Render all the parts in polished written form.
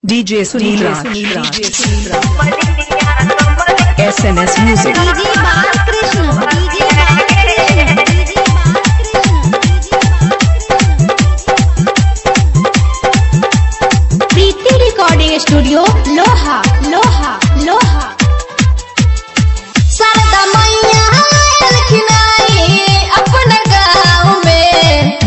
DJ Sunil Raj, SNS Music, DJ Balakrishna, Preeti recording studio लोहा लोहा लोहा। शारदा मैया खिलाई अपने गाँव में,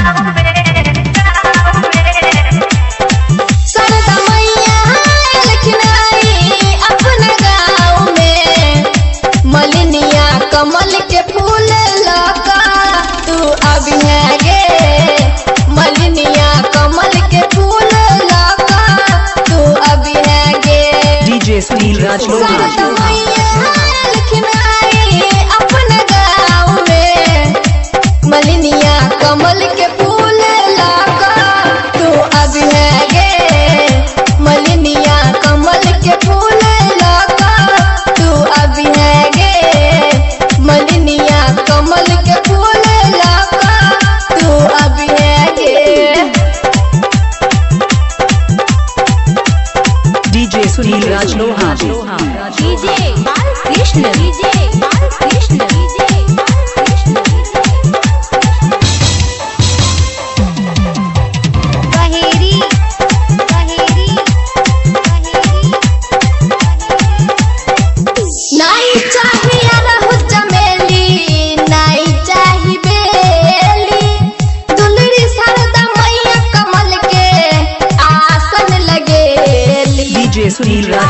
शारदा मैया खिलाई अपने गाँव में, मलिनिया कमल के फूल लगा तू अभी है गे, मलिनिया कमल के फूल लगा तू अभी है गे। DJ Sunil Raj, शारदा मैया खिलाई अपने गाँव में, मलिनिया कमल के फूल लगा तू अभी है गे, मलिनिया कमल के फूल लगा तू अभी है गे, मलिनिया कमल के फूल लगा तू अभी है गे। DJ Sunil Raj, DJ Balakrishna, DJ Balakrishna, DJ Balakrishna, Kaheri, Kaheri, नहीं चाहिए रहु चमेली, नहीं चाहिए बेली, दुलरी शारदा मैया कमल के आसन लगेली। DJ Sunil Raj,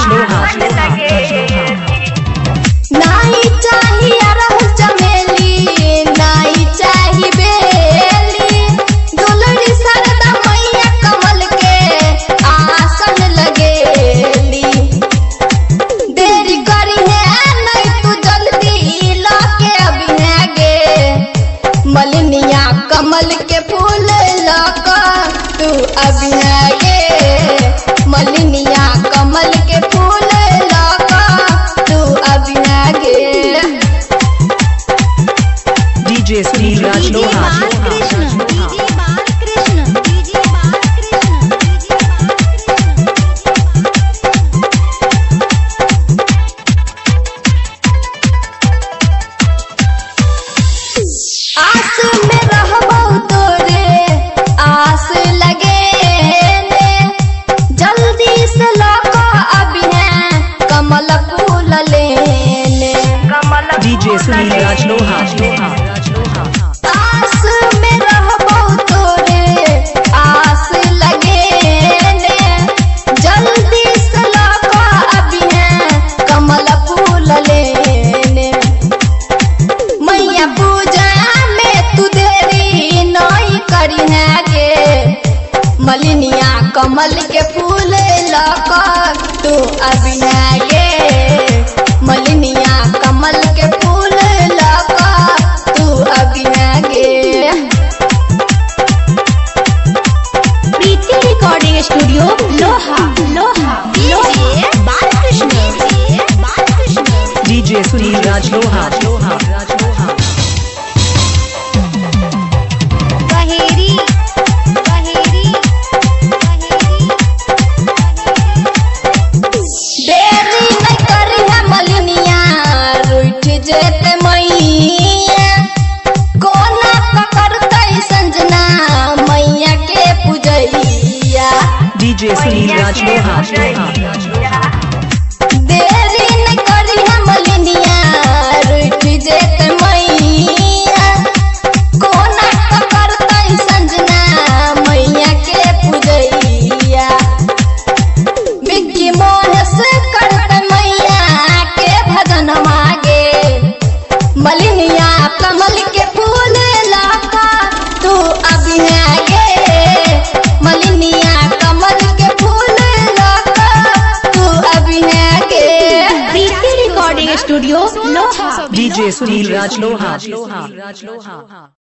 नहीं चाहिए रहु चमेली, नहीं चाहिए बेली, दुलरी शारदा मैया कमल के आसन लगेली। देरी करी है नहीं तू जल्दी लाके अभी है गे, मलिनिया कमल के फूल लगा तू अभी है गे, मलिनिया कमल के फूल लगा तू अभी है गे। DJ Sunil Raj, आस में रहबो तोरे आस लगे ने, जल्दी से लगा अभी है कमल फूल लेने। DJ Sunil Raj, आस में रहबो तोरे आस लगे ने, जल्दी से लगा अभी है कमल फूल लेने। मैया पूजा में तू देरी नहीं करी है गे, मलिनिया कमल के फूल लगा तू अभी है गे, मलिनिया कमल के फूल लगा तू अभी है गे। प्रीति रिकॉर्डिंग स्टूडियो लोहा लोहा लोहा। Balkrishna DJ Sunil Raj, Kaheri, Kaheri, देरी नहीं करी है मलिनिया रूठ जेते मैया, कोना पकड़तै संजना मैया के पूजैया। DJ Sunil Raj, देरी नहीं करी है मलिनिया रूठ जेते मैया, कोना पकड़तै संजना मैया के पूजैया। बिक्की मोहस करते मैया के भजन मागे, मलिनिया कमल के फूल लगा तू अभी है गे, मलिनिया कमल के फूल लगा तू अभी है गे। प्रीति रिकॉर्डिंग स्टूडियो लोहा। DJ Sunil Raj,